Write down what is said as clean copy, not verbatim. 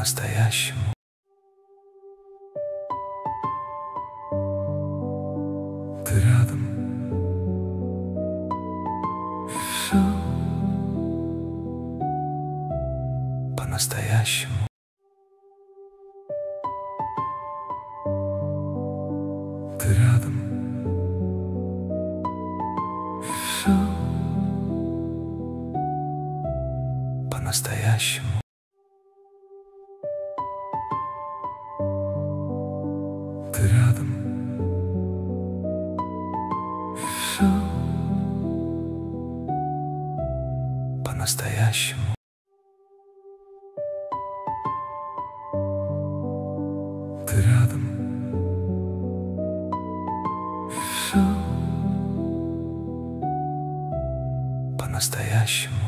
по-настоящему. Ты рядом. Все по-настоящему. Ты рядом. Все по-настоящему. Ты рядом. Все по-настоящему. Ты рядом. Все по-настоящему.